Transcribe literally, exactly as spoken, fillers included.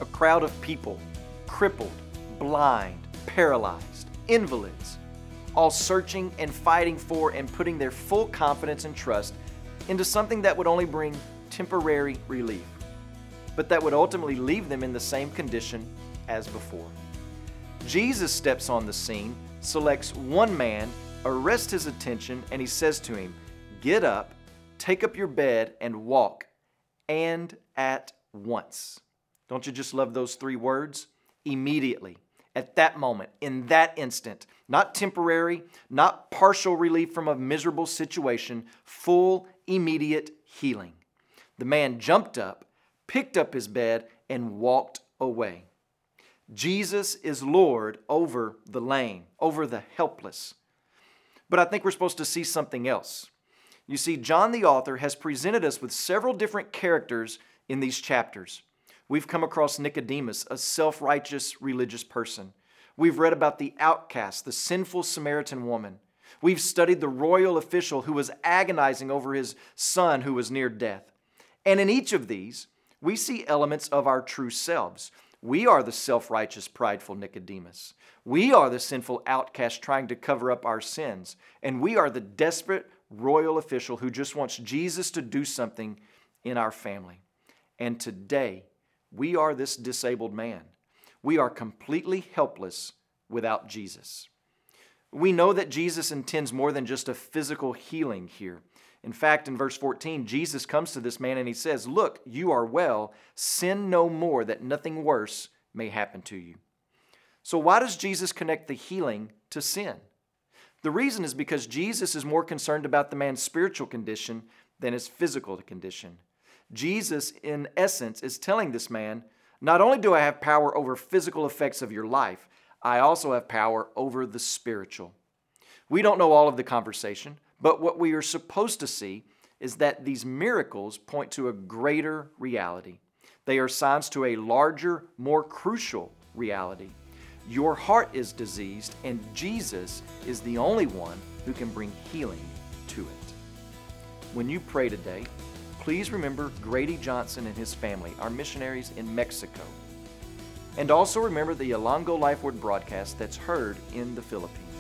A crowd of people, crippled, blind, paralyzed, invalids, all searching and fighting for and putting their full confidence and trust into something that would only bring temporary relief, but that would ultimately leave them in the same condition as before. Jesus steps on the scene, selects one man, arrests his attention, and he says to him, "Get up, take up your bed, and walk, and at once." Don't you just love those three words? Immediately, at that moment, in that instant, not temporary, not partial relief from a miserable situation, full, immediate healing. The man jumped up, picked up his bed, and walked away. Jesus is Lord over the lame, over the helpless. But I think we're supposed to see something else. You see, John the author has presented us with several different characters in these chapters. We've come across Nicodemus, a self-righteous religious person. We've read about the outcast, the sinful Samaritan woman. We've studied the royal official who was agonizing over his son who was near death. And in each of these, we see elements of our true selves. We are the self-righteous, prideful Nicodemus. We are the sinful outcast trying to cover up our sins. And we are the desperate royal official who just wants Jesus to do something in our family. And today, we are this disabled man. We are completely helpless without Jesus. We know that Jesus intends more than just a physical healing here. In fact, in verse fourteen, Jesus comes to this man and he says, "Look, you are well. Sin no more, that nothing worse may happen to you." So why does Jesus connect the healing to sin? The reason is because Jesus is more concerned about the man's spiritual condition than his physical condition. Jesus, in essence, is telling this man, not only do I have power over physical effects of your life, I also have power over the spiritual. We don't know all of the conversation, but what we are supposed to see is that these miracles point to a greater reality. They are signs to a larger, more crucial reality. Your heart is diseased, and Jesus is the only one who can bring healing to it. When you pray today, please remember Grady Johnson and his family, our missionaries in Mexico. And also remember the Ilongo Life Word broadcast that's heard in the Philippines.